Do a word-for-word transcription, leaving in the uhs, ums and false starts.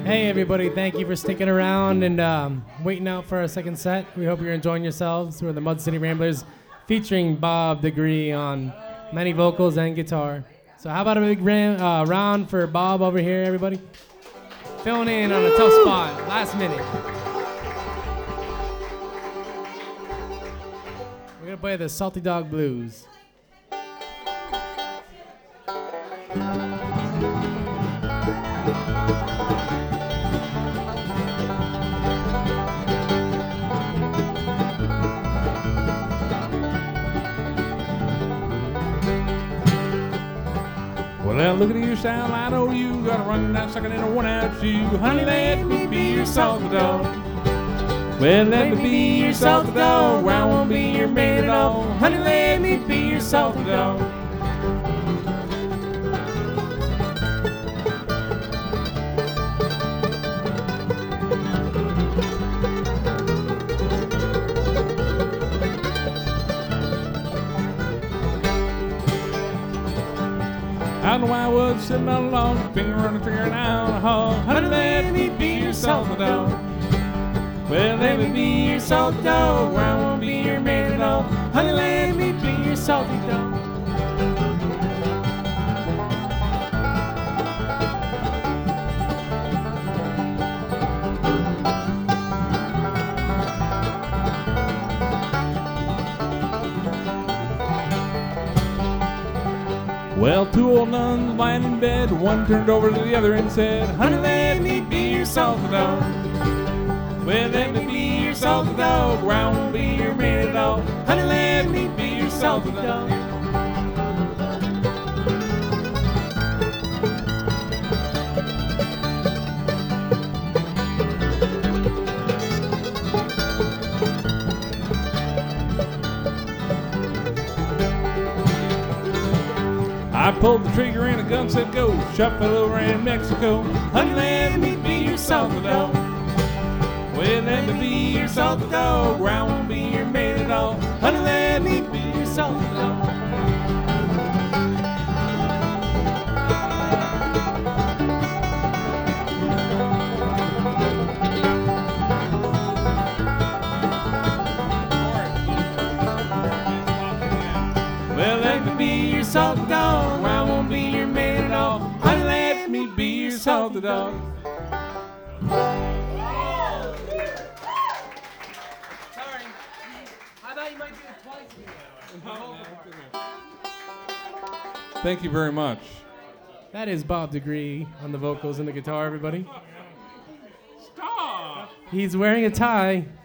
Hey everybody, thank you for sticking around and um, waiting out for our second set. We hope you're enjoying yourselves. We're the Mud City Ramblers featuring Bob Degree on many vocals and guitar. So how about a big ram- uh, round for Bob over here, everybody? Filling in on a tough spot, last minute. We're gonna play the Salty Dog Blues. Well, look at your style, I know you gotta run that sucking in a one-out shoe. Honey, let me be your salty dog. Well, let me be your salty dog. I won't be your man at all. Honey, let me be your salty dog. I know I was sitting all alone, finger on the trigger down the hall. Honey, let me be your salty dog. Well, let me be your salty dog. I won't be your man at all. Honey, let me be your salty dog. Well, two old nuns lying in bed, one turned over to the other and said, Honey, let me be your salty dog. Well, let me be your salty dog, or I won't be your man at all. Honey, let me be your salty dog. I pulled the trigger and the gun said go. Shot fell over in Mexico. Honey, let me be your salty dog. Well, let me be your salty dog, or I won't be your man at all. Honey, let me be your salty dog. Well, let me be your salty dog, or I won't be your man at all. Honey, let me be your salty dog. Sorry. I thought you might do it twice. Thank you very much. That is Bob Degree on the vocals and the guitar, everybody. Stop! He's wearing a tie.